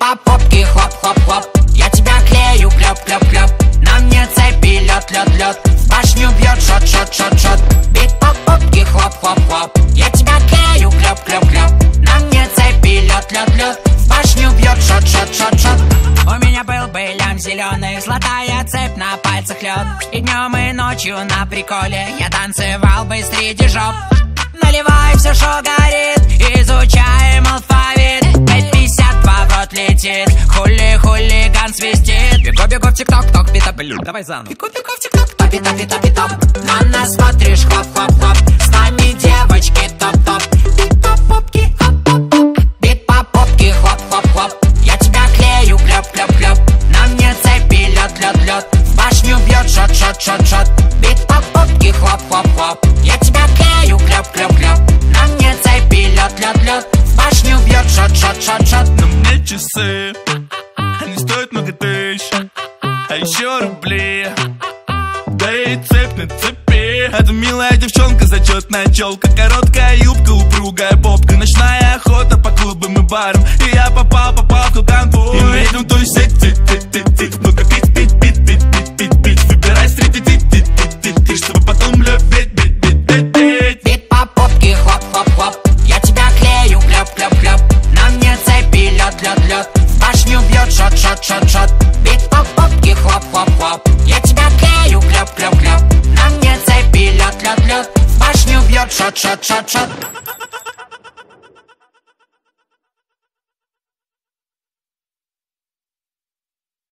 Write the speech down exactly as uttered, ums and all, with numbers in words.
по попке, хлоп-хлоп-хлоп. Я тебя клею, клёп-клёп-клёп. На мне цепи, лёд-лёд-лёд. В башню бьет шот-шот-шот-шот. Бит по попке, хлоп-хлоп-хлоп. Я тебя клею, клёп-клёп-клёп. На мне цепи, лёд-лёд-лёд. В башню бьет шот-шот-шот-шот. У меня был бы лям зеленый, золотая цепь на пальцах лед. И днем, и ночью на приколе я танцевал бы среди жоп. Наливай все, что горит, изучаем алфавит. пять пятьдесят два в рот летит, хули хулиган свистит. Бегу-бегу в тик-ток, ток, пита, блю. Давай заново. Бегу-бегу в тик-ток, топи-топи-топи-топ. На нас смотришь, хлоп-хлоп-хлоп. С нами девочки топ-топ. Бит по попке, хоп-хоп-хоп. Бит по попке, хлоп-хлоп-хлоп. Я тебя клею, клёп-клёп-клёп. На мне цепи, лёд-лёд-лёд. В башню бьет шот-шот-шот-шот. Бит по попке, хлоп-хлоп-хлоп. Я тебя клею, клёп-клёп-клёп. На мне цепи, лёд-лёд-лёд. В башню бьет шот-шот-шот-шот. На мне часы, они стоят много тысяч, а еще рубли. Да и цепь на цепи. Это милая девчонка, зачетная челка, короткая юбка, упругая попка. Ночная охота по клубам и барам. И я попал, попал в конвой. И мы идем тусить, ти-ти-ти-ти. Ну-ка пить-пить-пить-пить-пить-пить. Выбирай среди ти-ти-ти-ти-ти, чтобы потом любить, бить-бить-бить-бить. Бит по попке, хлоп-хлоп-хлоп. Я тебя клею, клёп-клёп-клёп. На мне цепи, лёд-лёд-лёд. В башню бьет шот-шот-шот-шот. Бит по попке, хлоп-хлоп-хлоп. Я тебя клею, клёп-клёп-клёп. На мне цепи, лёд-лёд-лёд. В башню бьет шот-шот-шот-шот.